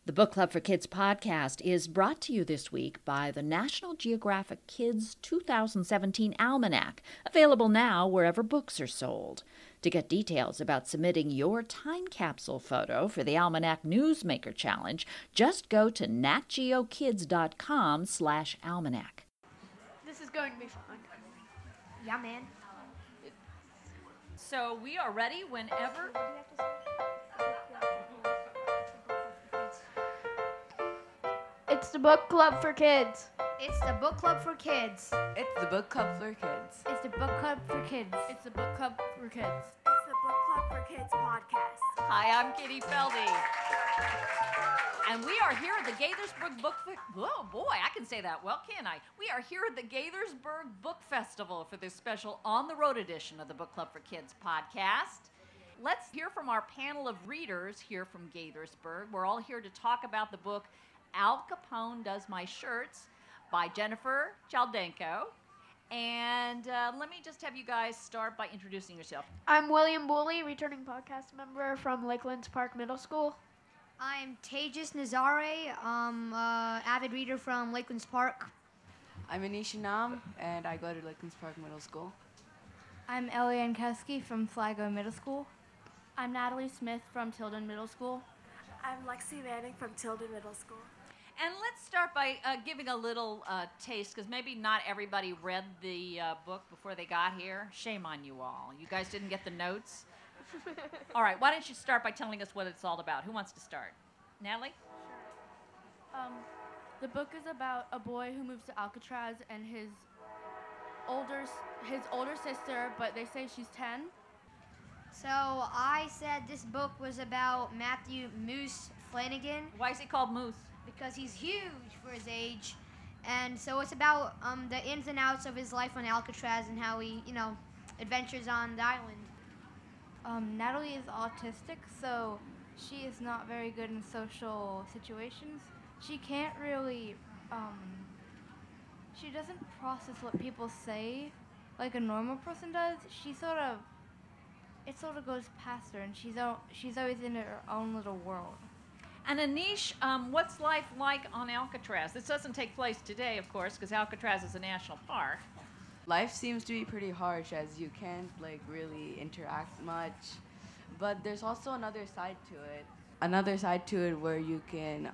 The Book Club for Kids podcast is brought to you this week by the National Geographic Kids 2017 Almanac, available now wherever books are sold. To get details about submitting your time capsule photo for the Almanac Newsmaker Challenge, just go to natgeokids.com/almanac. This is going to be fun. Yeah, man. So we are ready whenever. It's the book club for kids. It's the book club for kids. It's the book club for kids. It's the book club for kids. It's the book club for kids. It's the Book Club for Kids podcast. Hi, I'm Kitty Feldy. And we are here at the Gaithersburg Book Oh boy, I can say that well, can't I? We are here at the Gaithersburg Book Festival for this special on-the-road edition of the Book Club for Kids podcast. Let's hear from our panel of readers here from Gaithersburg. We're all here to talk about the book Al Capone Does My Shirts by Jennifer Chaldenko. And let me just have you guys start by introducing yourself. I'm William Booley, returning podcast member from Lakelands Park Middle School. I'm Tejas Nazare, avid reader from Lakelands Park. I'm Anisha Nam, and I go to Lakelands Park Middle School. I'm Ellie Ankowski from Sligo Middle School. I'm Natalie Smith from Tilden Middle School. I'm Lexi Manning from Tilden Middle School. And let's start by giving a little taste, because maybe not everybody read the book before they got here. Shame on you all. You guys didn't get the notes? All right, why don't you start by telling us what it's all about? Who wants to start? Natalie? The book is about a boy who moves to Alcatraz and his older sister, but they say she's 10. So I said this book was about Matthew Moose Flanagan Why is he called Moose? because he's huge for his age. And so it's about the ins and outs of his life on Alcatraz and how he, adventures on the island. Natalie is autistic, so she is not very good in social situations. She can't really, she doesn't process what people say like a normal person does. It sort of goes past her, and she's always in her own little world. And Anish, what's life like on Alcatraz? This doesn't take place today, of course, because Alcatraz is a national park. Life seems to be pretty harsh, as you can't really interact much. But there's also another side to it. Another side to it where you can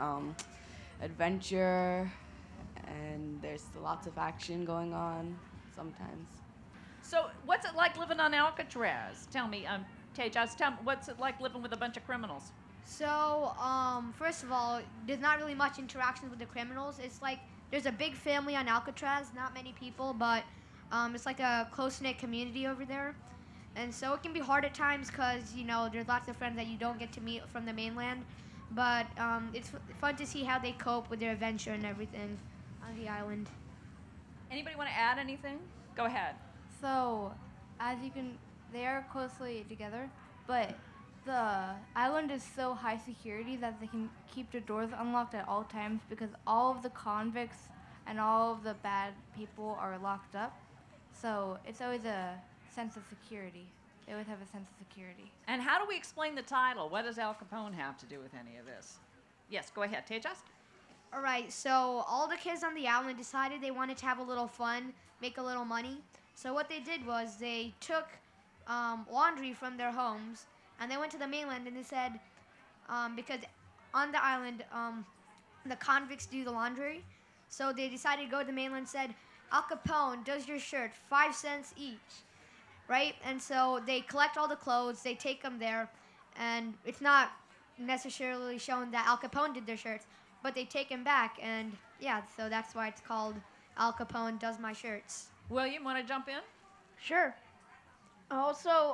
adventure, and there's lots of action going on sometimes. So what's it like living on Alcatraz? Tell me, Tejas, what's it like living with a bunch of criminals? So, first of all, there's not really much interaction with the criminals. It's like there's a big family on Alcatraz, not many people, but it's like a close-knit community over there. And so it can be hard at times because, there's lots of friends that you don't get to meet from the mainland. But it's fun to see how they cope with their adventure and everything on the island. Anybody want to add anything? Go ahead. So, they are closely together, but the island is so high security that they can keep the doors unlocked at all times because all of the convicts and all of the bad people are locked up. So it's always a sense of security. They always have a sense of security. And how do we explain the title? What does Al Capone have to do with any of this? Yes, go ahead. Tejas? All right, so all the kids on the island decided they wanted to have a little fun, make a little money. So what they did was they took laundry from their homes, and they went to the mainland and they said, because on the island, the convicts do the laundry. So they decided to go to the mainland and said, Al Capone does your shirt, 5 cents each, right? And so they collect all the clothes, they take them there, and it's not necessarily shown that Al Capone did their shirts, but they take them back, and yeah, so that's why it's called Al Capone Does My Shirts. William, want to jump in? Sure. Also,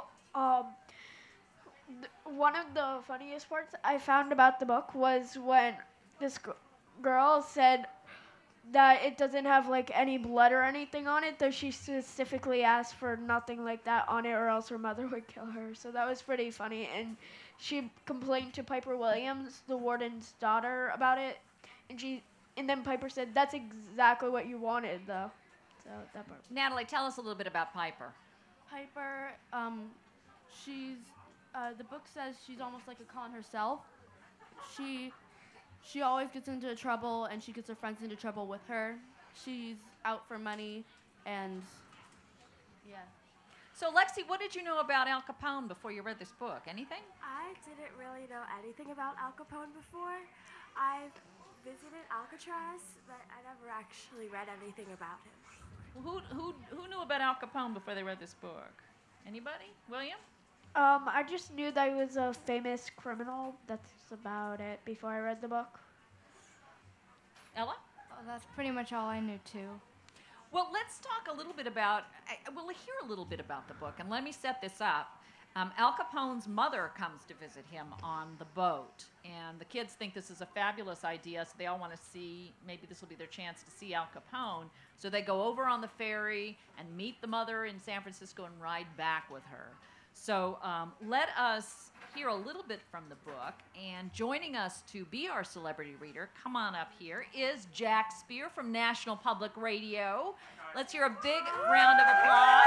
one of the funniest parts I found about the book was when this girl said that it doesn't have any blood or anything on it, though she specifically asked for nothing like that on it or else her mother would kill her. So that was pretty funny, and she complained to Piper Williams, the warden's daughter, about it, and then Piper said, that's exactly what you wanted, though. So that part. Natalie, tell us a little bit about Piper. Piper, the book says she's almost like a con herself. She she always gets into trouble, and she gets her friends into trouble with her. She's out for money, and yeah. So, Lexi, what did you know about Al Capone before you read this book? Anything? I didn't really know anything about Al Capone before. I've visited Alcatraz, but I never actually read anything about him. Who knew about Al Capone before they read this book? Anybody? William? I just knew that he was a famous criminal. That's about it before I read the book. Ella? Oh, that's pretty much all I knew too. Well, let's talk a little bit about, we'll hear a little bit about the book, and let me set this up. Al Capone's mother comes to visit him on the boat, and the kids think this is a fabulous idea, so they all want to see, maybe this will be their chance to see Al Capone. So they go over on the ferry and meet the mother in San Francisco and ride back with her. So let us hear a little bit from the book, and joining us to be our celebrity reader, come on up here, is Jack Spear from National Public Radio. Let's hear a big round of applause.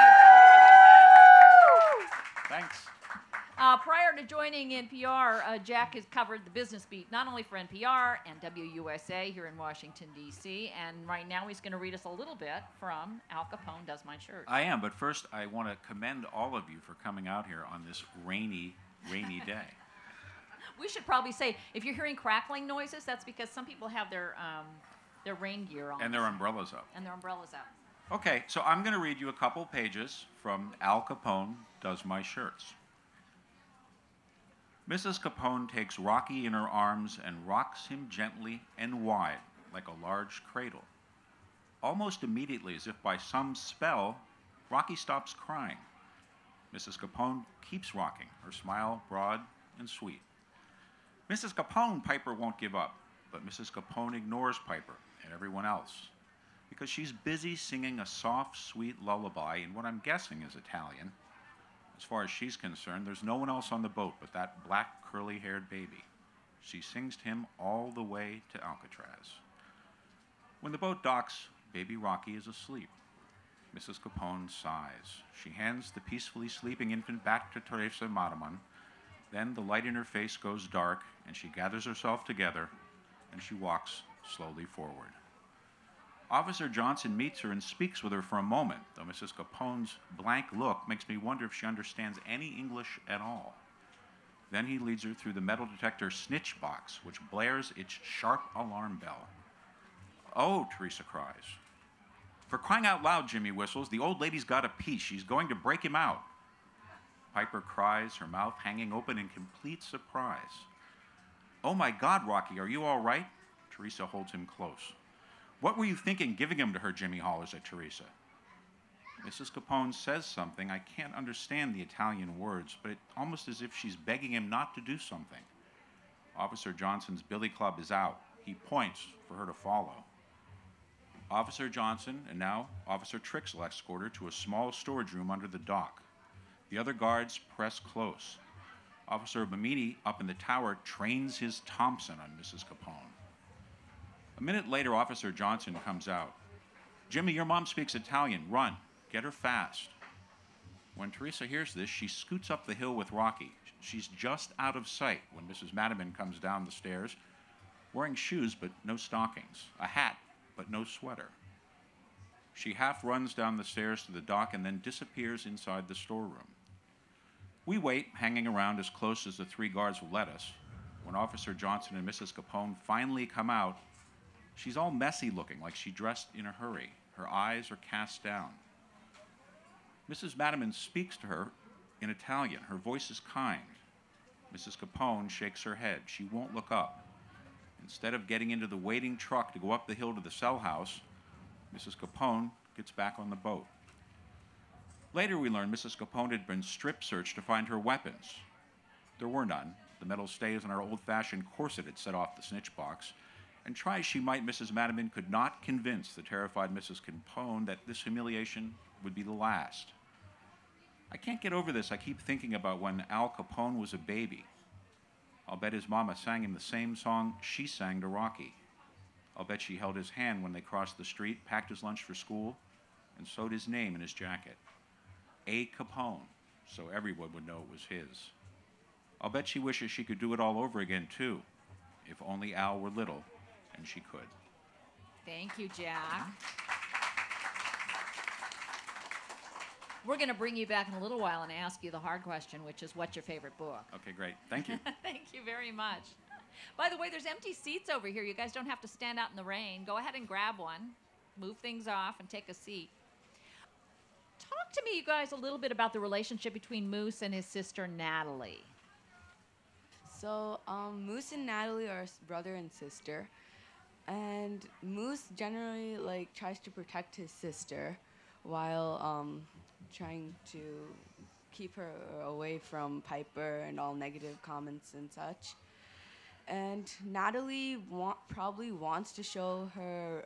Thanks. Prior to joining NPR, Jack has covered the business beat not only for NPR and WUSA here in Washington, D.C., and right now he's going to read us a little bit from Al Capone Does My Shirt. I am, but first I want to commend all of you for coming out here on this rainy day. We should probably say, if you're hearing crackling noises, that's because some people have their rain gear on. And their umbrellas up. And their umbrellas out. Okay, so I'm going to read you a couple pages from Al Capone Does My Shirts. Mrs. Capone takes Rocky in her arms and rocks him gently and wide, like a large cradle. Almost immediately, as if by some spell, Rocky stops crying. Mrs. Capone keeps rocking, her smile broad and sweet. Mrs. Capone, Piper won't give up, but Mrs. Capone ignores Piper and everyone else because she's busy singing a soft, sweet lullaby in what I'm guessing is Italian. As far as she's concerned, there's no one else on the boat but that black, curly-haired baby. She sings to him all the way to Alcatraz. When the boat docks, baby Rocky is asleep. Mrs. Capone sighs. She hands the peacefully sleeping infant back to Teresa Mataman. Then the light in her face goes dark, and she gathers herself together, and she walks slowly forward. Officer Johnson meets her and speaks with her for a moment, though Mrs. Capone's blank look makes me wonder if she understands any English at all. Then he leads her through the metal detector snitch box, which blares its sharp alarm bell. "Oh," Teresa cries. "For crying out loud," Jimmy whistles, "the old lady's got a piece. She's going to break him out." Piper cries, her mouth hanging open in complete surprise. "Oh my God, Rocky, are you all right?" Teresa holds him close. "What were you thinking giving him to her?" Jimmy hollers at Teresa. Mrs. Capone says something. I can't understand the Italian words, but it's almost as if she's begging him not to do something. Officer Johnson's billy club is out. He points for her to follow. Officer Johnson and now Officer Trixel escort her to a small storage room under the dock. The other guards press close. Officer Bamini up in the tower trains his Thompson on Mrs. Capone. A minute later, Officer Johnson comes out. "Jimmy, your mom speaks Italian. Run. Get her fast." When Teresa hears this, she scoots up the hill with Rocky. She's just out of sight when Mrs. Madiman comes down the stairs, wearing shoes but no stockings, a hat but no sweater. She half runs down the stairs to the dock and then disappears inside the storeroom. We wait, hanging around as close as the three guards will let us. When Officer Johnson and Mrs. Capone finally come out, she's all messy looking, like she dressed in a hurry. Her eyes are cast down. Mrs. Madiman speaks to her in Italian. Her voice is kind. Mrs. Capone shakes her head. She won't look up. Instead of getting into the waiting truck to go up the hill to the cell house, Mrs. Capone gets back on the boat. Later we learn Mrs. Capone had been strip searched to find her weapons. There were none. The metal stays on her old-fashioned corset had set off the snitch box, and try as she might, Mrs. Madiman could not convince the terrified Mrs. Capone that this humiliation would be the last. I can't get over this. I keep thinking about when Al Capone was a baby. I'll bet his mama sang him the same song she sang to Rocky. I'll bet she held his hand when they crossed the street, packed his lunch for school, and sewed his name in his jacket. A. Capone, so everyone would know it was his. I'll bet she wishes she could do it all over again, too. If only Al were little and she could. Thank you, Jack. We're going to bring you back in a little while and ask you the hard question, which is, what's your favorite book? Okay, great. Thank you. Thank you very much. By the way, there's empty seats over here. You guys don't have to stand out in the rain. Go ahead and grab one, move things off, and take a seat. Talk to me, you guys, a little bit about the relationship between Moose and his sister, Natalie. So, Moose and Natalie are brother and sister, and Moose generally like tries to protect his sister, while trying to keep her away from Piper and all negative comments and such. And Natalie probably wants to show her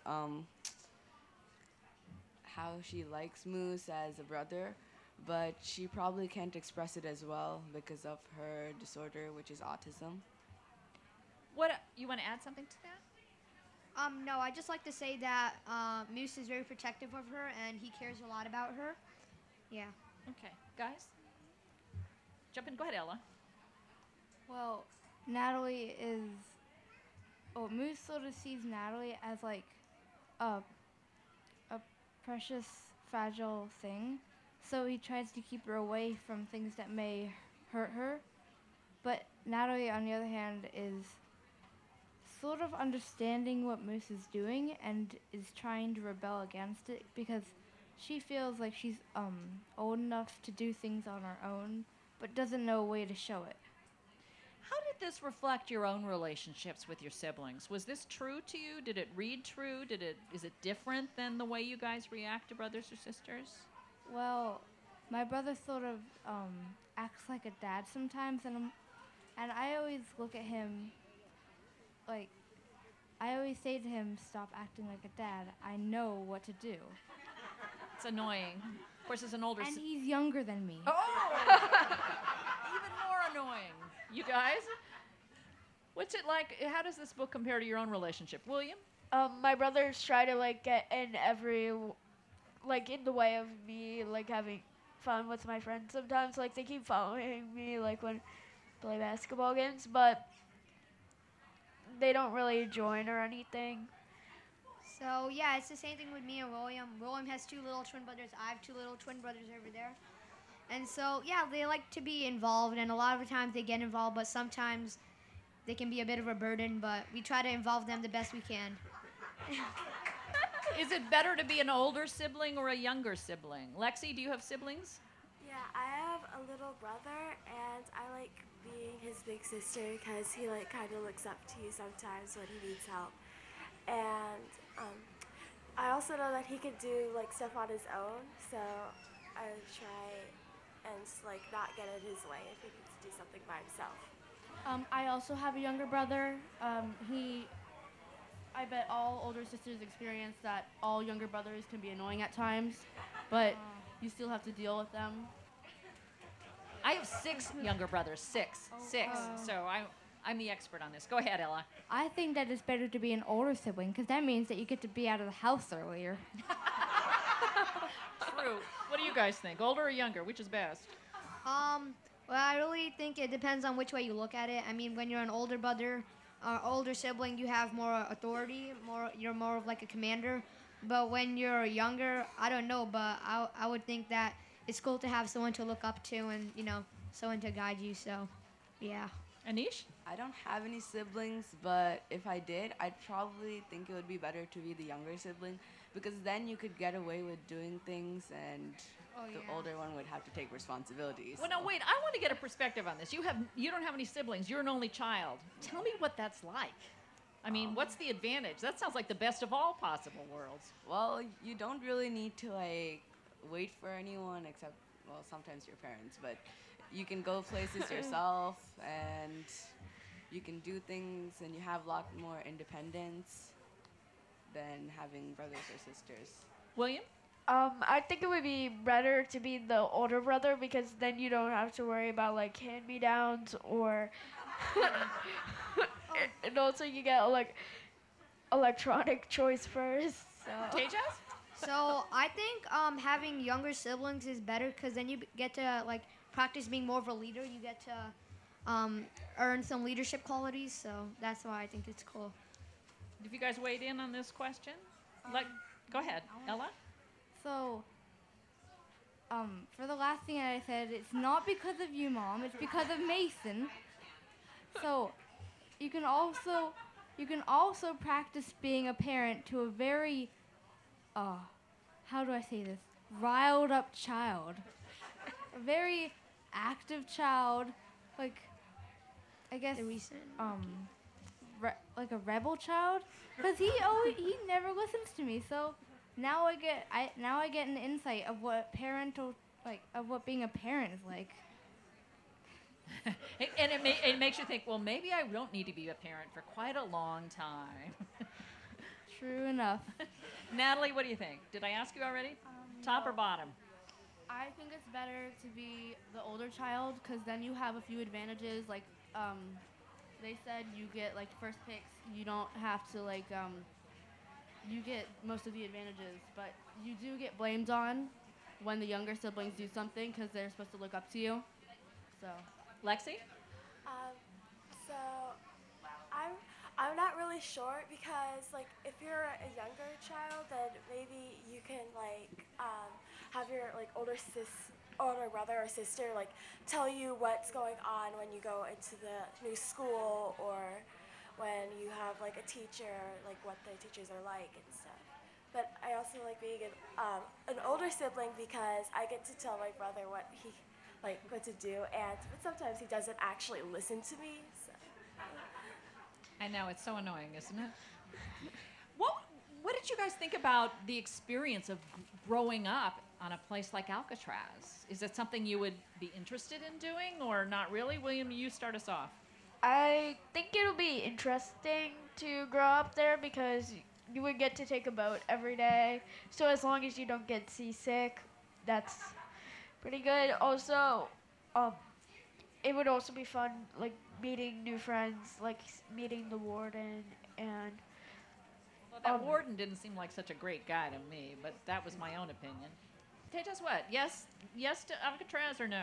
how she likes Moose as a brother, but she probably can't express it as well because of her disorder, which is autism. What you want to add something to that? No, I just like to say that Moose is very protective of her, and he cares a lot about her. Yeah. Okay, guys, jump in. Go ahead, Ella. Well, Natalie is. Oh, Moose sort of sees Natalie as like a precious, fragile thing. So he tries to keep her away from things that may hurt her. But Natalie, on the other hand, is sort of understanding what Moose is doing and is trying to rebel against it because she feels like she's old enough to do things on her own, but doesn't know a way to show it. How did this reflect your own relationships with your siblings? Was this true to you? Did it read true? Is it different than the way you guys react to brothers or sisters? Well, my brother sort of acts like a dad sometimes, and I always look at him like, I always say to him, "Stop acting like a dad. I know what to do." It's annoying. Of course, as an older And he's younger than me. Oh! Even more annoying. You guys? What's it like? How does this book compare to your own relationship? William? My brothers try to like get in in the way of me like having fun with my friends sometimes. Like they keep following me like when I play basketball games, but they don't really join or anything. So, yeah, it's the same thing with me and William. William has 2 little twin brothers. I have 2 little twin brothers over there. And so, yeah, they like to be involved, and a lot of the times they get involved, but sometimes they can be a bit of a burden, but we try to involve them the best we can. Is it better to be an older sibling or a younger sibling? Lexi, do you have siblings? Yeah, I have a little brother, and I like being his big sister because he like kind of looks up to you sometimes when he needs help. And I also know that he could do like stuff on his own, so I try and like not get in his way if he needs to do something by himself. I also have a younger brother. I bet all older sisters experience that all younger brothers can be annoying at times, but you still have to deal with them. I have 6 younger brothers. 6. So I'm the expert on this. Go ahead, Ella. I think that it's better to be an older sibling because that means that you get to be out of the house earlier. True. What do you guys think? Older or younger? Which is best? Well, I really think it depends on which way you look at it. I mean, when you're an older brother or older sibling, you have more authority, you're more of like a commander. But when you're younger, I don't know, but I would think that it's cool to have someone to look up to and, someone to guide you, so, yeah. Anish? I don't have any siblings, but if I did, I'd probably think it would be better to be the younger sibling because then you could get away with doing things and the older one would have to take responsibilities. Well, now wait. I want to get a perspective on this. You don't have any siblings. You're an only child. Tell me what that's like. I mean, what's the advantage? That sounds like the best of all possible worlds. Well, you don't really need to like wait for anyone except, well, sometimes your parents, but you can go places yourself and you can do things and you have a lot more independence than having brothers or sisters. William? I think it would be better to be the older brother because then you don't have to worry about like hand-me-downs or and also you get like electronic choice first. So. Tejas? So I think having younger siblings is better because then you get to like practice being more of a leader. You get to earn some leadership qualities. So that's why I think it's cool. Have you guys weighed in on this question? Go ahead, Ella. So, for the last thing I said, it's not because of you, Mom. It's because of Mason. So, you can also practice being a parent to a very, how do I say this? Riled up child. A very active child, like, I guess, The recent. like a rebel child, because he never listens to me. So now I get an insight of what of what being a parent is like. And it makes you think, well, maybe I don't need to be a parent for quite a long time. True enough. Natalie, what do you think? Did I ask you already? Top or bottom? I think it's better to be the older child because then you have a few advantages. Like they said, you get like first picks. You don't have to you get most of the advantages, but you do get blamed on when the younger siblings do something because they're supposed to look up to you. So. Lexi? So I'm not really sure because like if you're a younger child, then maybe you can have your older brother or sister tell you what's going on when you go into the new school or when you have a teacher, what the teachers are like and stuff. But I also like being an older sibling because I get to tell my brother what to do, but sometimes he doesn't actually listen to me. So. I know, it's so annoying, isn't it? What did you guys think about the experience of growing up on a place like Alcatraz? Is it something you would be interested in doing or not really? William, you start us off. I think it'll be interesting to grow up there because you would get to take a boat every day. So as long as you don't get seasick, that's pretty good. Also, it would also be fun, meeting new friends, meeting the warden and. Well, that warden didn't seem like such a great guy to me, but that was my own opinion. Tell us what? Yes to Alcatraz or no?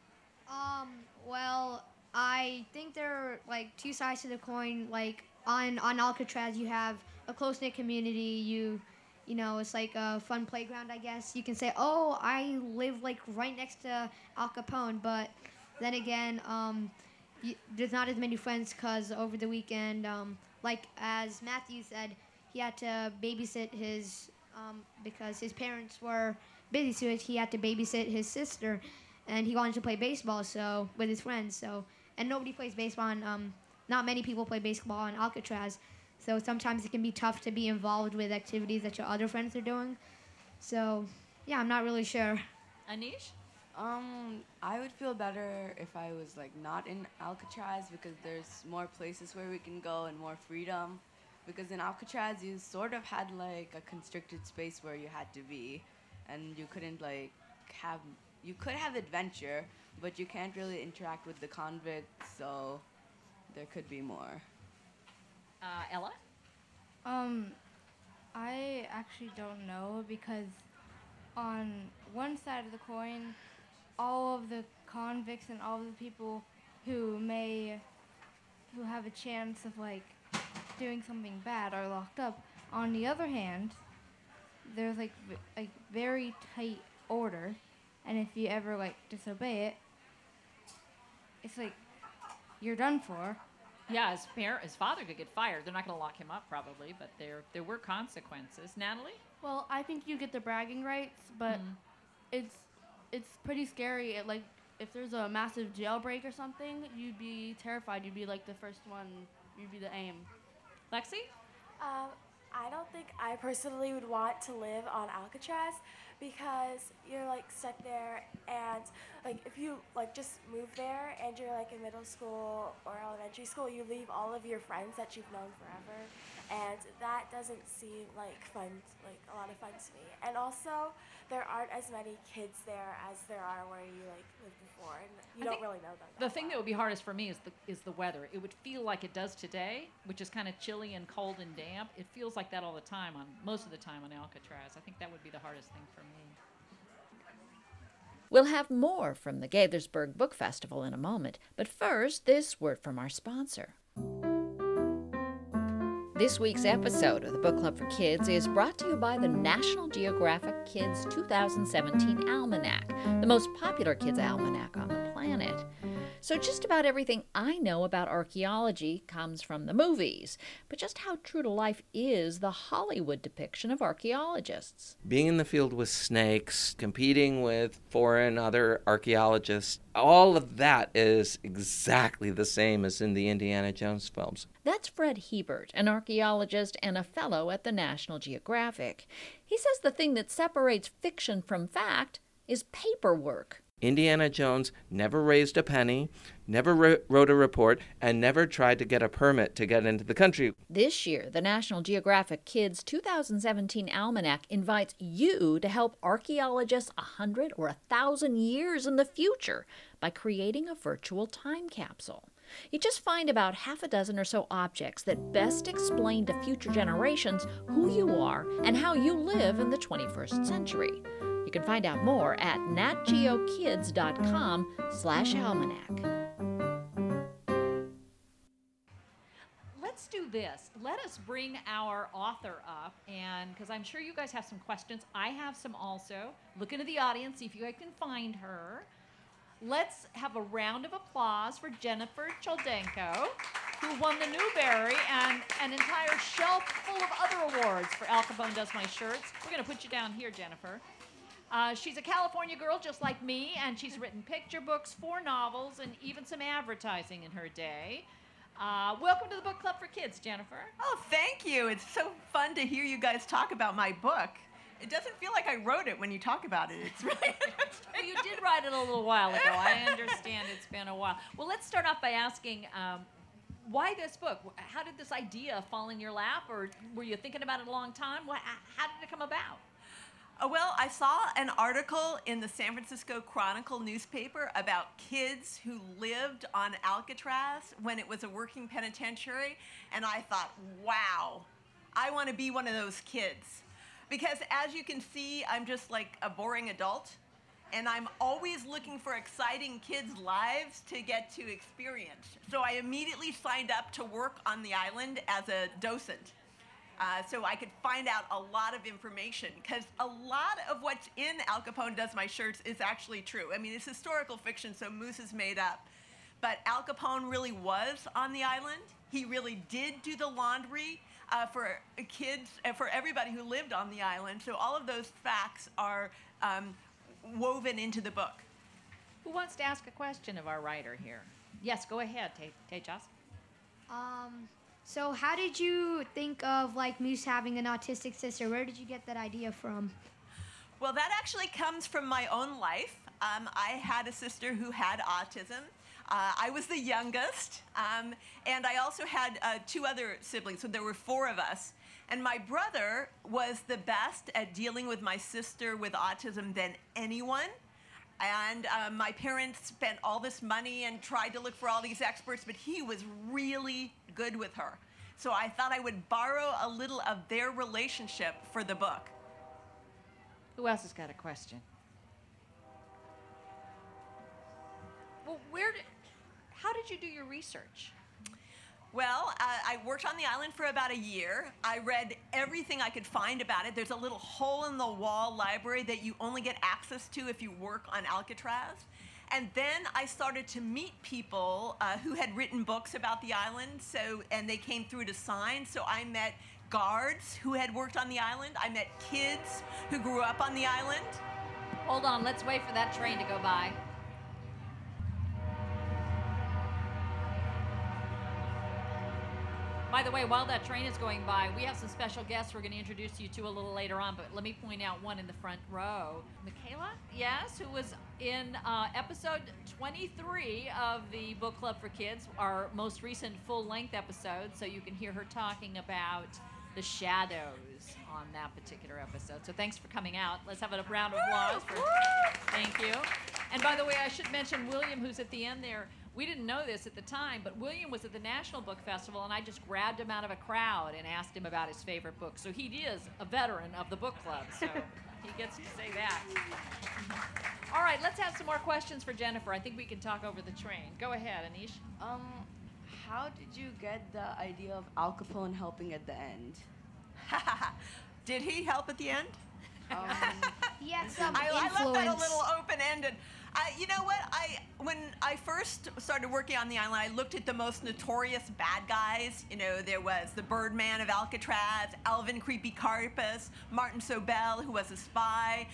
Well, I think there are two sides to the coin. On Alcatraz, you have a close knit community. You know, it's like a fun playground, I guess. You can say, oh, I live right next to Al Capone, but then again, there's not as many friends because over the weekend, as Matthew said, he had to babysit his because his parents were busy, so he had to babysit his sister, and he wanted to play baseball with his friends. And nobody plays baseball. Not many people play baseball on Alcatraz. So sometimes it can be tough to be involved with activities that your other friends are doing. So, yeah, I'm not really sure. Anish? I would feel better if I was not in Alcatraz because there's more places where we can go and more freedom. Because in Alcatraz you sort of had a constricted space where you had to be, and you couldn't you could have adventure, but you can't really interact with the convicts. So there could be more. Ella? I actually don't know because on one side of the coin, all of the convicts and all of the people who have a chance of doing something bad are locked up. On the other hand, there's very tight order, and if you ever disobey it, it's you're done for. Yeah, his father could get fired. They're not going to lock him up probably, but there were consequences. Natalie? Well, I think you get the bragging rights, but it's pretty scary. If there's a massive jailbreak or something, you'd be terrified. You'd be the first one. You'd be the aim. Lexi? I don't think I personally would want to live on Alcatraz because you're stuck there, and if you just move there and you're in middle school or elementary school, you leave all of your friends that you've known forever, and that doesn't seem fun, a lot of fun to me. And also, there aren't as many kids there as there are where you lived before, and you don't really know them. The thing that would be hardest for me is the weather. It would feel like it does today, which is kind of chilly and cold and damp. It feels like that all the time most of the time on Alcatraz. I think that would be the hardest thing for me. We'll have more from the Gaithersburg Book Festival in a moment, but first, this word from our sponsor. This week's episode of the Book Club for Kids is brought to you by the National Geographic Kids 2017 Almanac, the most popular kids' almanac on the planet. So just about everything I know about archaeology comes from the movies, but just how true to life is the Hollywood depiction of archaeologists? Being in the field with snakes, competing with foreign other archaeologists, all of that is exactly the same as in the Indiana Jones films. That's Fred Hebert, an archaeologist and a fellow at the National Geographic. He says the thing that separates fiction from fact is paperwork. Indiana Jones never raised a penny, never wrote a report, and never tried to get a permit to get into the country. This year, the National Geographic Kids 2017 Almanac invites you to help archaeologists 100 or 1,000 years in the future by creating a virtual time capsule. You just find about half a dozen or so objects that best explain to future generations who you are and how you live in the 21st century. You can find out more at natgeokids.com/almanac. Let's do this. Let us bring our author up, and because I'm sure you guys have some questions. I have some also. Look into the audience, see if you guys can find her. Let's have a round of applause for Jennifer Choldenko, who won the Newbery and an entire shelf full of other awards for Al Capone Does My Shirts. We're going to put you down here, Jennifer. She's a California girl just like me, and she's written picture books, 4 novels, and even some advertising in her day. Welcome to the Book Club for Kids, Jennifer. Oh, thank you. It's so fun to hear you guys talk about my book. It doesn't feel like I wrote it when you talk about it. It's really Well, you did write it a little while ago. I understand it's been a while. Well, let's start off by asking, why this book? How did this idea fall in your lap, or were you thinking about it a long time? How did it come about? Well, I saw an article in the San Francisco Chronicle newspaper about kids who lived on Alcatraz when it was a working penitentiary, and I thought, wow, I want to be one of those kids. Because as you can see, I'm just like a boring adult, and I'm always looking for exciting kids' lives to get to experience. So I immediately signed up to work on the island as a docent. So I could find out a lot of information, because a lot of what's in Al Capone Does My Shirts is actually true. I mean, it's historical fiction, so Moose is made up. But Al Capone really was on the island. He really did do the laundry for kids, for everybody who lived on the island. So all of those facts are woven into the book. Who wants to ask a question of our writer here? Yes, go ahead, Tejas. So how did you think of like Moose having an autistic sister? Where did you get that idea from? Well, that actually comes from my own life. I had a sister who had autism. I was the youngest, and I also had 2 other siblings, so there were 4 of us. And my brother was the best at dealing with my sister with autism than anyone. And my parents spent all this money and tried to look for all these experts, but he was really good with her. So I thought I would borrow a little of their relationship for the book. Who else has got a question? Well, how did you do your research? Well, I worked on the island for about a year. I read everything I could find about it. There's a little hole-in-the-wall library that you only get access to if you work on Alcatraz. And then I started to meet people who had written books about the island, and they came through to sign. So I met guards who had worked on the island. I met kids who grew up on the island. Hold on, let's wait for that train to go by. By the way, while that train is going by, we have some special guests we're going to introduce you to a little later on, but let me point out one in the front row. Michaela, yes, who was in episode 23 of the Book Club for Kids, our most recent full-length episode, so you can hear her talking about the shadows on that particular episode. So thanks for coming out. Let's have a round of applause. Thank you. And by the way, I should mention William, who's at the end there. We didn't know this at the time, but William was at the National Book Festival, and I just grabbed him out of a crowd and asked him about his favorite book. So he is a veteran of the book club, so he gets to say that. All right, let's have some more questions for Jennifer. I think we can talk over the train. Go ahead, Anish. How did you get the idea of Al Capone helping at the end? Did he help at the end? He had some I left that a influence. little open-ended. You know what? When I first started working on the island, I looked at the most notorious bad guys. You know, there was the Birdman of Alcatraz, Alvin Creepy Carpus, Martin Sobel, who was a spy,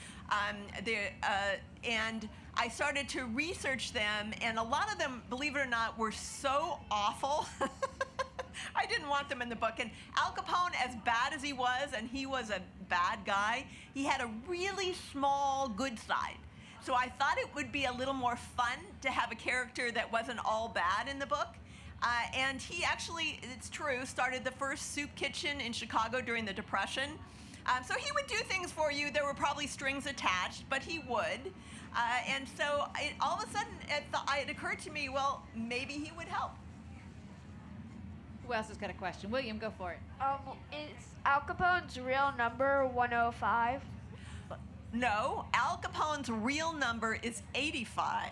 and I started to research them, and a lot of them, believe it or not, were so awful. I didn't want them in the book. And Al Capone, as bad as he was, and he was a bad guy, he had a really small good side. So I thought it would be a little more fun to have a character that wasn't all bad in the book. And he actually, it's true, started the first soup kitchen in Chicago during the Depression. So he would do things for you. There were probably strings attached, but he would. And so all of a sudden, it occurred to me, well, maybe he would help. Who else has got a question? William, go for it. Is Al Capone's real number 105? No, Al Capone's real number is 85.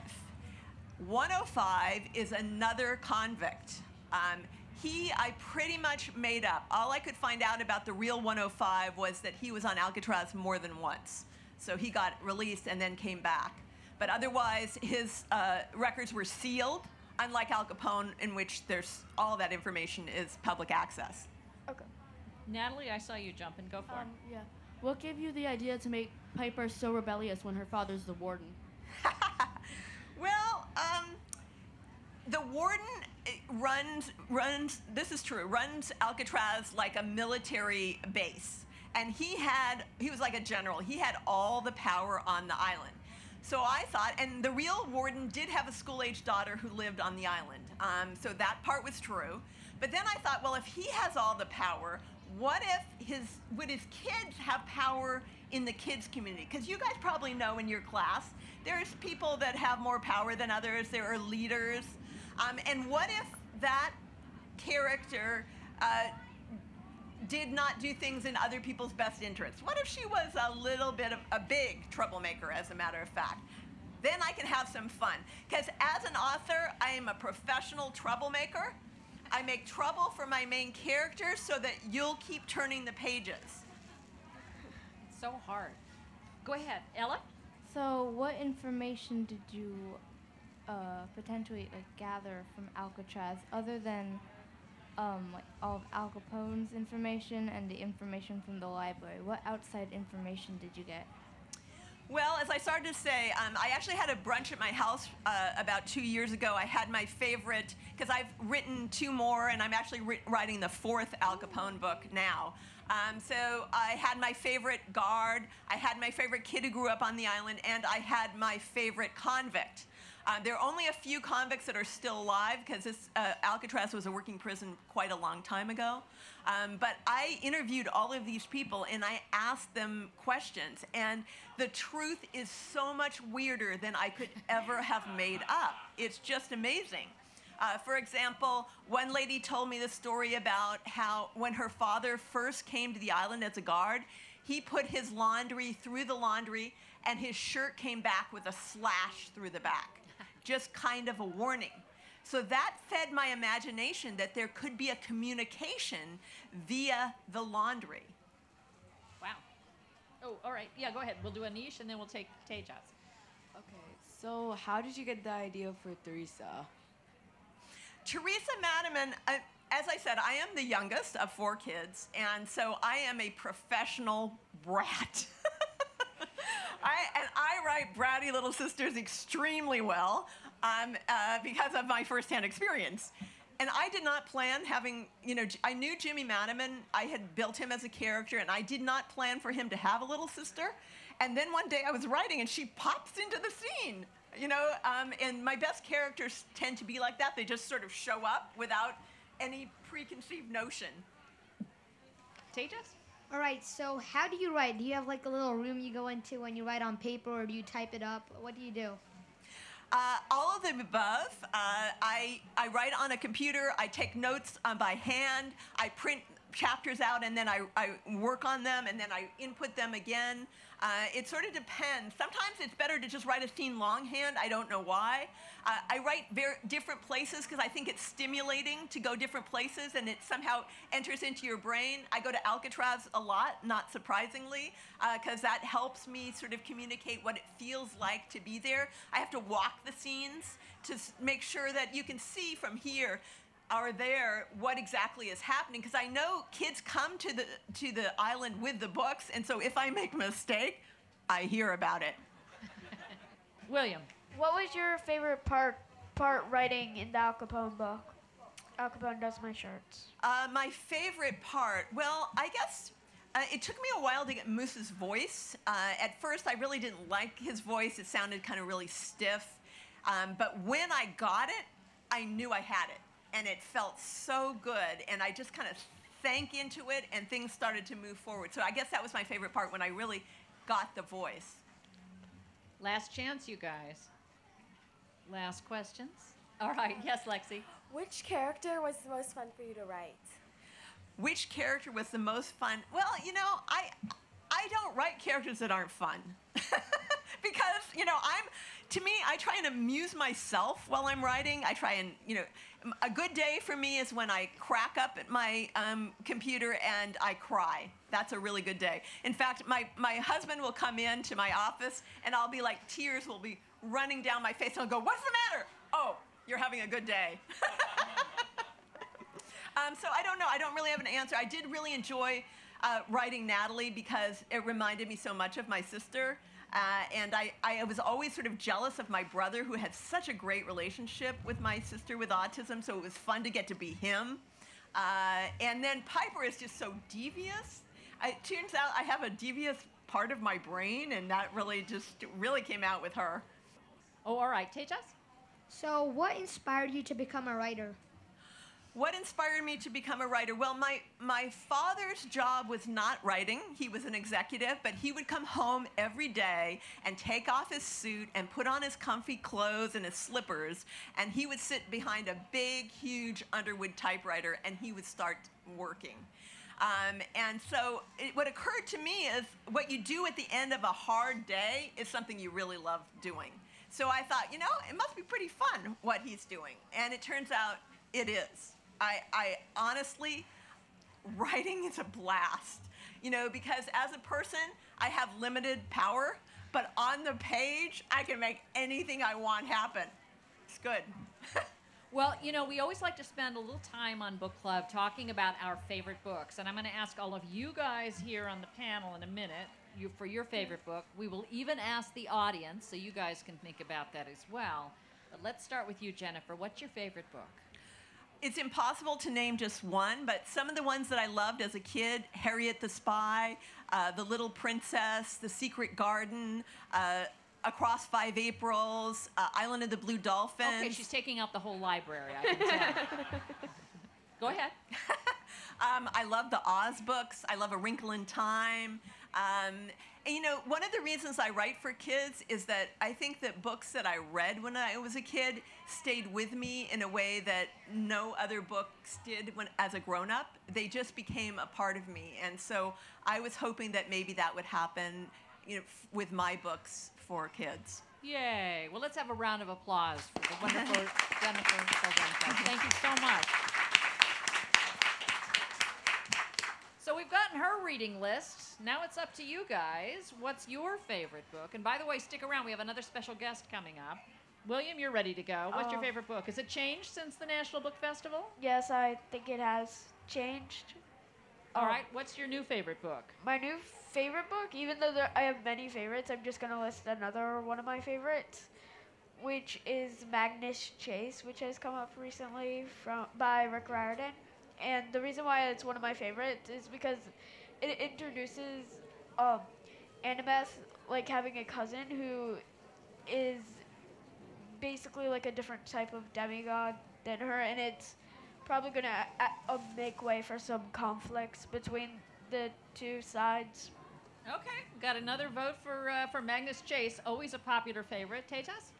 105 is another convict. I pretty much made up. All I could find out about the real 105 was that he was on Alcatraz more than once. So he got released and then came back. But otherwise, his records were sealed, unlike Al Capone, in which all that information is public access. Okay. Natalie, I saw you jumping. Go for it. Yeah. What gave you the idea to make Piper so rebellious when her father's the warden? Well, the warden runs, this is true, runs Alcatraz like a military base. And he was like a general. He had all the power on the island. So I thought, and the real warden did have a school-age daughter who lived on the island. So that part was true. But then I thought, well, if he has all the power, what if would his kids have power in the kids community? Because you guys probably know in your class, there's people that have more power than others. There are leaders. And what if that character did not do things in other people's best interests? What if she was a little bit of a big troublemaker, as a matter of fact? Then I can have some fun. Because as an author, I am a professional troublemaker. I make trouble for my main character so that you'll keep turning the pages. It's so hard. Go ahead. Ella? So, what information did you potentially gather from Alcatraz other than all of Al Capone's information and the information from the library? What outside information did you get? Well, as I started to say, I actually had a brunch at my house about 2 years ago. I had my favorite, because I've written 2 more, and I'm actually writing the 4th Al Capone book now. So I had my favorite guard, I had my favorite kid who grew up on the island, and I had my favorite convict. There are only a few convicts that are still alive, because Alcatraz was a working prison quite a long time ago. But I interviewed all of these people, and I asked them questions. And the truth is so much weirder than I could ever have made up. It's just amazing. For example, one lady told me the story about how when her father first came to the island as a guard, he put his laundry through the laundry, and his shirt came back with a slash through the back. Just kind of a warning. So that fed my imagination that there could be a communication via the laundry. Wow. Oh, all right. Yeah, go ahead. We'll do Anish, and then we'll take Tejas. Okay, so how did you get the idea for Teresa? Teresa Madiman, as I said, I am the youngest of 4 kids, and so I am a professional brat. I write bratty little sisters extremely well because of my firsthand experience. And I did not plan having, I knew Jimmy Madiman. I had built him as a character, and I did not plan for him to have a little sister. And then one day I was writing, and she pops into the scene. And my best characters tend to be like that. They just sort of show up without any preconceived notion. Tejas? All right, so how do you write? Do you have a little room you go into when you write on paper, or do you type it up? What do you do? All of the above. I write on a computer. I take notes by hand. I print chapters out, and then I work on them, and then I input them again. It sort of depends. Sometimes it's better to just write a scene longhand. I don't know why. I write different places because I think it's stimulating to go different places, and it somehow enters into your brain. I go to Alcatraz a lot, not surprisingly, because that helps me sort of communicate what it feels like to be there. I have to walk the scenes to make sure that you can see from here or there what exactly is happening, because I know kids come to the island with the books, and so if I make a mistake, I hear about it. William. What was your favorite part writing in the Al Capone book? Al Capone Does My Shirts. My favorite part, well, I guess it took me a while to get Moose's voice. At first, I really didn't like his voice. It sounded kind of really stiff. But when I got it, I knew I had it. And it felt so good. And I just kind of sank into it, and things started to move forward. So I guess that was my favorite part, when I really got the voice. Last chance, you guys. Last questions? All right. Yes, Lexi. Which character was the most fun for you to write? Which character was the most fun? Well, you know, I don't write characters that aren't fun. Because, you know, I try and amuse myself while I'm writing. I try and, you know, a good day for me is when I crack up at my computer and I cry. That's a really good day. In fact, my husband will come into my office, and I'll be like, tears will be running down my face, and I'll go, "What's the matter?" "Oh, you're having a good day." So I don't know. I don't really have an answer. I did really enjoy writing Natalie because it reminded me so much of my sister. And I was always sort of jealous of my brother, who had such a great relationship with my sister with autism, so it was fun to get to be him. And then Piper is just so devious. It turns out I have a devious part of my brain, and that really came out with her. Oh, all right. Tejas? So, what inspired you to become a writer? What inspired me to become a writer? Well, my father's job was not writing. He was an executive, but he would come home every day and take off his suit and put on his comfy clothes and his slippers, and he would sit behind a big, huge Underwood typewriter, and he would start working. And so what occurred to me is what you do at the end of a hard day is something you really love doing. So I thought, you know, it must be pretty fun what he's doing. And it turns out it is. I honestly, writing is a blast, you know, because as a person, I have limited power, but on the page, I can make anything I want happen. It's good. Well, you know, we always like to spend a little time on book club talking about our favorite books, and I'm going to ask all of you guys here on the panel in a minute for your favorite book. We will even ask the audience, so you guys can think about that as well. But let's start with you, Jennifer. What's your favorite book? It's impossible to name just one, but some of the ones that I loved as a kid: Harriet the Spy, The Little Princess, The Secret Garden, Across 5 Aprils, Island of the Blue Dolphins. Okay, she's taking out the whole library, I can tell. Go ahead. I love the Oz books. I love A Wrinkle in Time. And, you know, one of the reasons I write for kids is that I think that books that I read when I was a kid stayed with me in a way that no other books did as a grown-up. They just became a part of me. And so I was hoping that maybe that would happen, you know, with my books for kids. Yay. Well, let's have a round of applause for the wonderful Jennifer Solzhenitsyn. Thank you so much. So we've gotten her reading list. Now it's up to you guys. What's your favorite book? And by the way, stick around. We have another special guest coming up. William, you're ready to go. What's your favorite book? Has it changed since the National Book Festival? Yes, I think it has changed. All right. What's your new favorite book? My new favorite book, even though I have many favorites, I'm just going to list another one of my favorites, which is Magnus Chase, which has come up recently by Rick Riordan. And the reason why it's one of my favorites is because it introduces Annabeth, like, having a cousin who is basically like a different type of demigod than her, and it's probably going to make way for some conflicts between the two sides. Okay, got another vote for Magnus Chase, always a popular favorite. Tejas?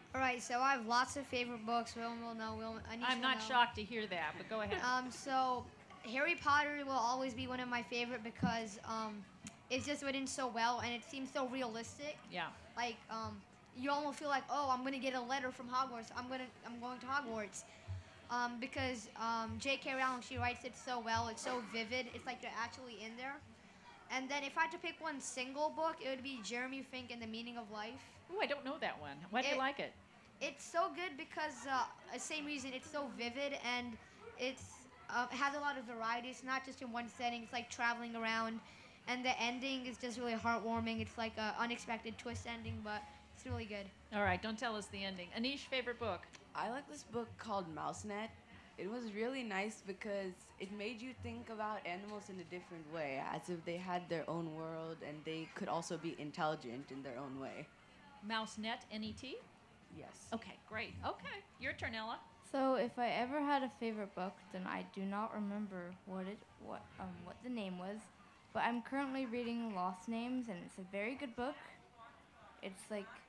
All right, so I have lots of favorite books. William will know. Anish I'm will not know. shocked to hear that, but go ahead. So Harry Potter will always be one of my favorite because it's just written so well and it seems so realistic. Yeah. Like you almost feel like, oh, I'm gonna get a letter from Hogwarts. I'm going to Hogwarts. Because J.K. Rowling, she writes it so well. It's so vivid. It's like you're actually in there. And then if I had to pick one single book, it would be Jeremy Fink and the Meaning of Life. Ooh, I don't know that one. Why do you like it? It's so good because same reason. It's so vivid and it has a lot of variety. It's not just in one setting. It's like traveling around, and the ending is just really heartwarming. It's like an unexpected twist ending, but it's really good. All right, don't tell us the ending. Anish, favorite book? I like this book called Mousenet. It was really nice because it made you think about animals in a different way, as if they had their own world and they could also be intelligent in their own way. Mousenet, N-E-T? Yes. Okay, great. Okay, your turn, Ella. So if I ever had a favorite book, then I do not remember what the name was, but I'm currently reading Lost Names, and it's a very good book. It's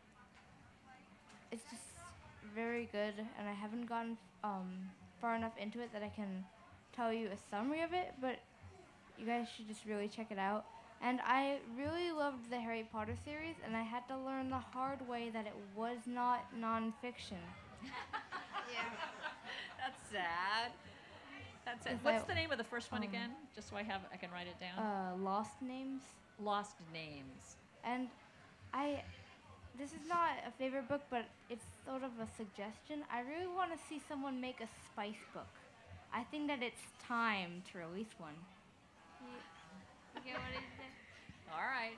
just very good, and I haven't gotten far enough into it that I can tell you a summary of it, but you guys should just really check it out. And I really loved the Harry Potter series, and I had to learn the hard way that it was not nonfiction. Yeah. That's sad. That's it. If What's I- the name of the first one again? Just so I can write it down. Lost Names. Lost Names. And this is not a favorite book, but it's sort of a suggestion. I really want to see someone make a spice book. I think that it's time to release one. You get what it is? All right.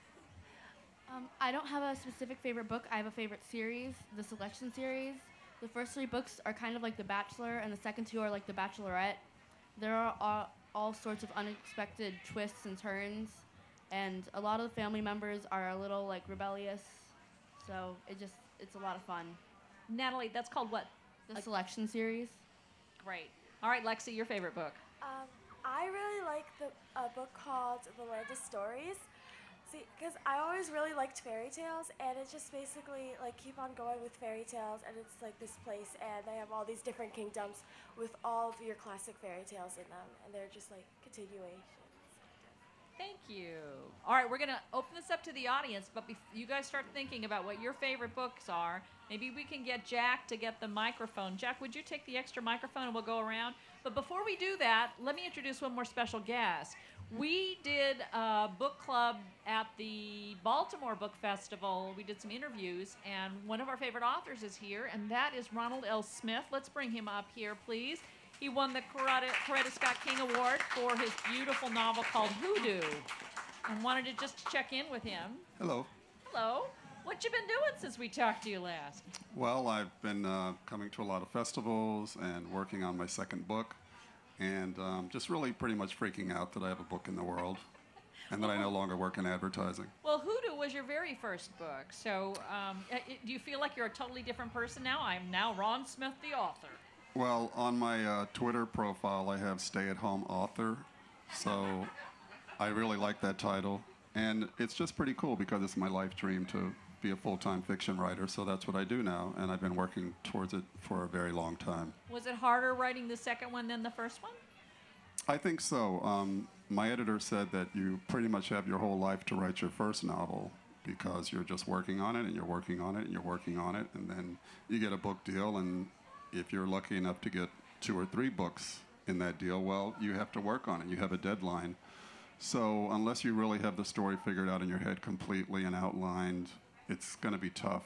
I don't have a specific favorite book. I have a favorite series, the Selection series. The first 3 books are kind of like The Bachelor, and the second 2 are like The Bachelorette. There are all sorts of unexpected twists and turns, and a lot of the family members are a little like rebellious. So it's a lot of fun. Natalie, that's called what? The Selection series. Great. All right, Lexi, your favorite book. I really like a book called The Land of Stories. See, because I always really liked fairy tales, and it's just basically like keep on going with fairy tales, and it's like this place, and they have all these different kingdoms with all of your classic fairy tales in them, and they're just like continuations. Thank you. All right, we're going to open this up to the audience, but you guys start thinking about what your favorite books are. Maybe we can get Jack to get the microphone. Jack, would you take the extra microphone and we'll go around? But before we do that, let me introduce one more special guest. We did a book club at the Baltimore Book Festival. We did some interviews, and one of our favorite authors is here, and that is Ronald L. Smith. Let's bring him up here, please. He won the Coretta Scott King Award for his beautiful novel called Hoodoo, and wanted to just check in with him. Hello. Hello. What you been doing since we talked to you last? Well, I've been coming to a lot of festivals and working on my second book, and just really pretty much freaking out that I have a book in the world and that I no longer work in advertising. Well, Hoodoo was your very first book, so do you feel like you're a totally different person now? I'm now Ron Smith, the author. Well, on my Twitter profile, I have stay-at-home author, so I really like that title. And it's just pretty cool because it's my life dream to be a full-time fiction writer, so that's what I do now, and I've been working towards it for a very long time. Was it harder writing the second one than the first one? I think so. My editor said that you pretty much have your whole life to write your first novel because you're just working on it, and you're working on it, and you're working on it, and then you get a book deal, and if you're lucky enough to get 2 or 3 books in that deal, well, you have to work on it. You have a deadline. So unless you really have the story figured out in your head completely and outlined, it's going to be tough.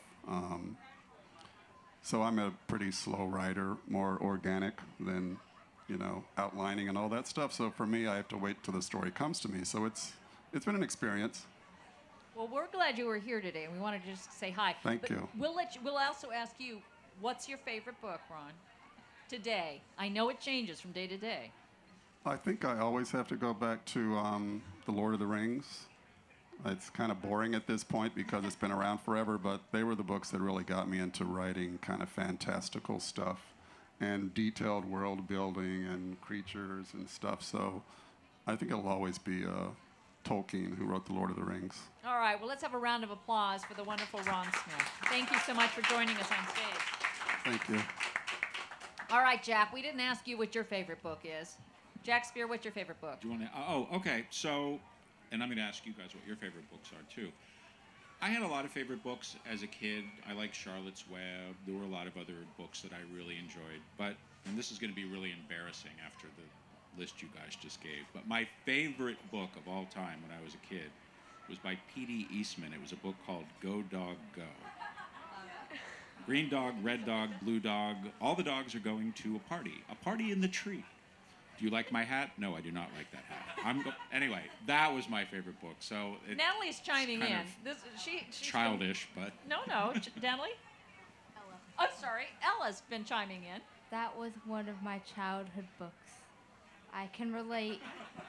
So I'm a pretty slow writer, more organic than, outlining and all that stuff. So for me, I have to wait till the story comes to me. So it's been an experience. Well, we're glad you were here today, and we wanted to just say hi. Thank you. We'll also ask you, what's your favorite book, Ron? Today. I know it changes from day to day. I think I always have to go back to The Lord of the Rings. It's kind of boring at this point because it's been around forever, but they were the books that really got me into writing kind of fantastical stuff and detailed world building and creatures and stuff. So I think it'll always be Tolkien, who wrote The Lord of the Rings. All right, well, let's have a round of applause for the wonderful Ron Smith. Thank you so much for joining us on stage. Thank you. All right, Jack, we didn't ask you what your favorite book is. Jack Spear, what's your favorite book? Do you want to? Oh, okay. So, and I'm going to ask you guys what your favorite books are too. I had a lot of favorite books as a kid. I liked Charlotte's Web. There were a lot of other books that I really enjoyed. But, and this is going to be really embarrassing after the list you guys just gave, but my favorite book of all time when I was a kid was by P.D. Eastman. It was a book called Go Dog Go. Green dog, red dog, blue dog, all the dogs are going to a party in the tree. Do you like my hat? No, I do not like that hat. Anyway, that was my favorite book. So Natalie's chiming in. She's childish, but no, Natalie. Ella. I'm sorry, Ella's been chiming in. That was one of my childhood books. I can relate.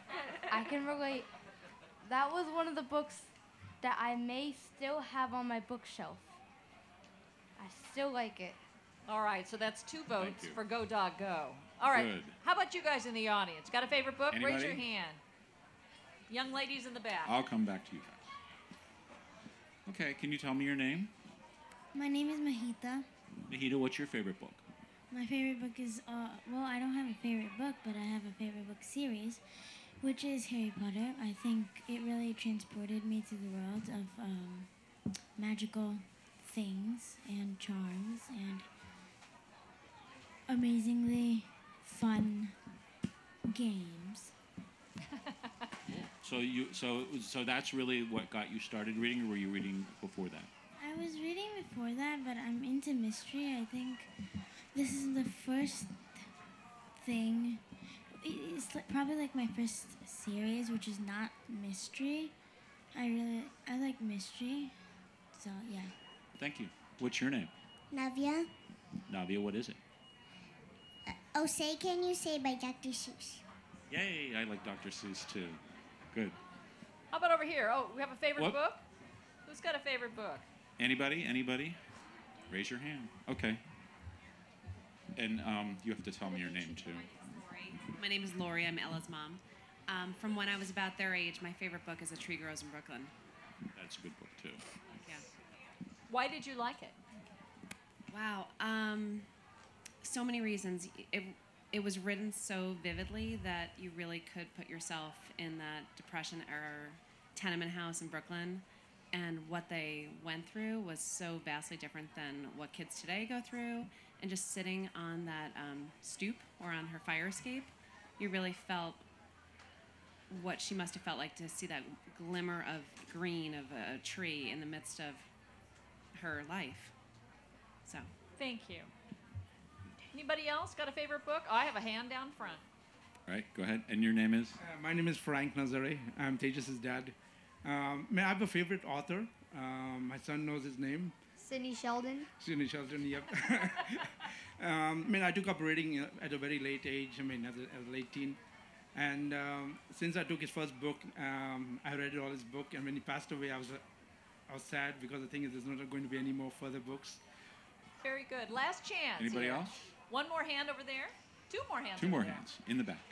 That was one of the books that I may still have on my bookshelf. I still like it. All right, so that's 2 votes for Go Dog Go. All right, Good. How about you guys in the audience? Got a favorite book? Anybody? Raise your hand. Young ladies in the back. I'll come back to you guys. Okay, can you tell me your name? My name is Mahita. Nahida, what's your favorite book? My favorite book is, well, I don't have a favorite book, but I have a favorite book series, which is Harry Potter. I think it really transported me to the world of magical things and charms and amazingly fun games. So that's really what got you started reading, or were you reading before that? I was reading before that, but I'm into mystery. I think this is the first thing. It's probably like my first series, which is not mystery. I like mystery, so yeah. Thank you. What's your name? Navia. Navia, what is it? Oh, Say Can You Say by Dr. Seuss. Yay, I like Dr. Seuss too. Good. How about over here? Oh, we have a favorite What? book? Who's got a favorite book? Anybody? Raise your hand. Okay. And you have to tell me your name too. My name is Lori. I'm Ella's mom. From when I was about their age, my favorite book is A Tree Grows in Brooklyn. That's a good book too. Yeah. Why did you like it? Wow. So many reasons. It was written so vividly that you really could put yourself in that Depression era tenement house in Brooklyn, and what they went through was so vastly different than what kids today go through. And just sitting on that stoop or on her fire escape, you really felt what she must have felt like to see that glimmer of green of a tree in the midst of her life. So. Thank you. Anybody else got a favorite book? I have a hand down front. All right, go ahead. And your name is? My name is Frank Nazare. I'm Tejas' dad. May I have a favorite author? My son knows his name. Sidney Sheldon. Sidney Sheldon, yep. I took up reading at a very late age, as a late teen. And since I took his first book, I read all his book. And when he passed away, I was sad because the thing is there's not going to be any more further books. Very good. Last chance. Anybody here. else? One more hand over there. 2 more hands. 2 over more there. hands in the back.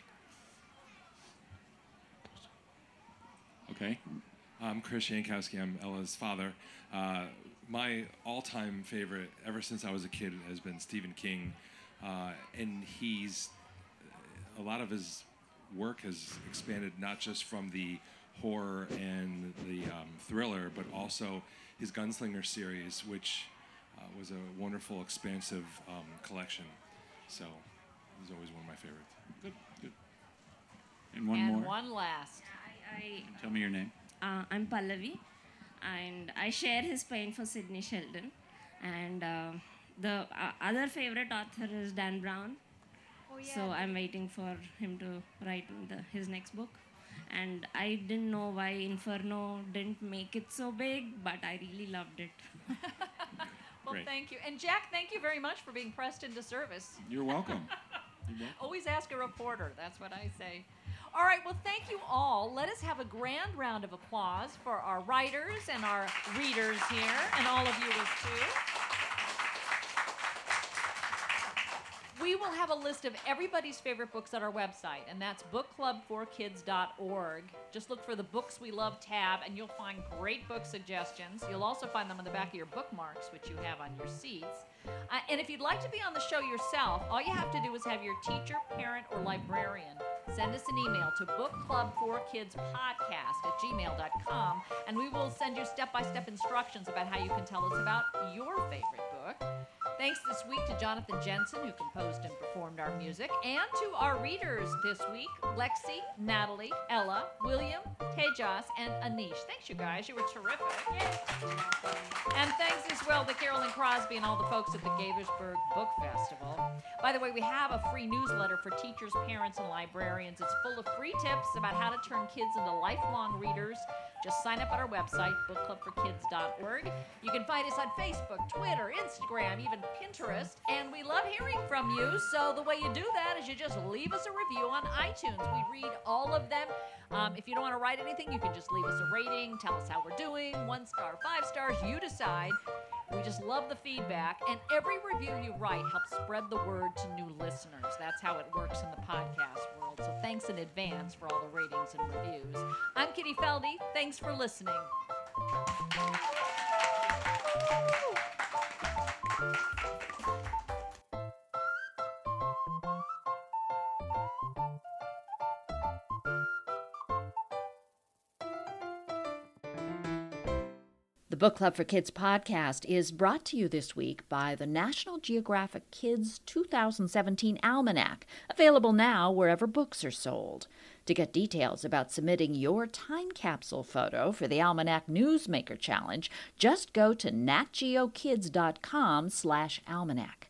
Okay. I'm Chris Yankowski. I'm Ella's father. My all-time favorite, ever since I was a kid, has been Stephen King, and a lot of his work has expanded not just from the horror and the thriller, but also his Gunslinger series, which was a wonderful, expansive collection. So he's always one of my favorites. Good. And one more. One last. Tell me your name. I'm Pallavi, and I share his pain for Sidney Sheldon. And the other favorite author is Dan Brown. Oh, yeah. So I'm waiting for him to write his next book. And I didn't know why Inferno didn't make it so big, but I really loved it. Well, Great. thank you. And Jack, thank you very much for being pressed into service. You're welcome. Always ask a reporter. That's what I say. All right, well, thank you all. Let us have a grand round of applause for our writers and our readers here, and all of you as too. We will have a list of everybody's favorite books at our website, and that's bookclubforkids.org. Just look for the Books We Love tab, and you'll find great book suggestions. You'll also find them on the back of your bookmarks, which you have on your seats. And if you'd like to be on the show yourself, all you have to do is have your teacher, parent, or librarian send us an email to bookclubforkidspodcast@gmail.com, and we will send you step-by-step instructions about how you can tell us about your favorite book. Thanks this week to Jonathan Jensen, who composed and performed our music, and to our readers this week, Lexi, Natalie, Ella, William, Tejas, and Anish. Thanks, you guys. You were terrific. And thanks as well to Carolyn Crosby and all the folks at the Gaithersburg Book Festival. By the way, we have a free newsletter for teachers, parents, and librarians. It's full of free tips about how to turn kids into lifelong readers. Just sign up at our website, bookclubforkids.org. You can find us on Facebook, Twitter, Instagram, even Pinterest, and we love hearing from you. So the way you do that is you just leave us a review on iTunes. We read all of them. If you don't want to write anything, you can just leave us a rating, tell us how we're doing, 1 star, 5 stars, you decide. We just love the feedback, and every review you write helps spread the word to new listeners. That's how it works in the podcast world. So thanks in advance for all the ratings and reviews. I'm Kitty Feldy. Thanks for listening. The Book Club for Kids podcast is brought to you this week by the National Geographic Kids 2017 Almanac, available now wherever books are sold. To get details about submitting your time capsule photo for the Almanac Newsmaker Challenge, just go to natgeokids.com/almanac.